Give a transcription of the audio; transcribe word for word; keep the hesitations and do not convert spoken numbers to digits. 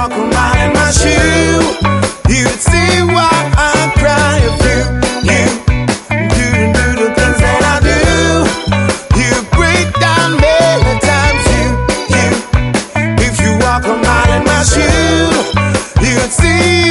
walk a mile in my shoe, you'd see why I cry if you, you do, do the things that I do. You break down many times, you, you. If you walk a mile in my shoe, you'd see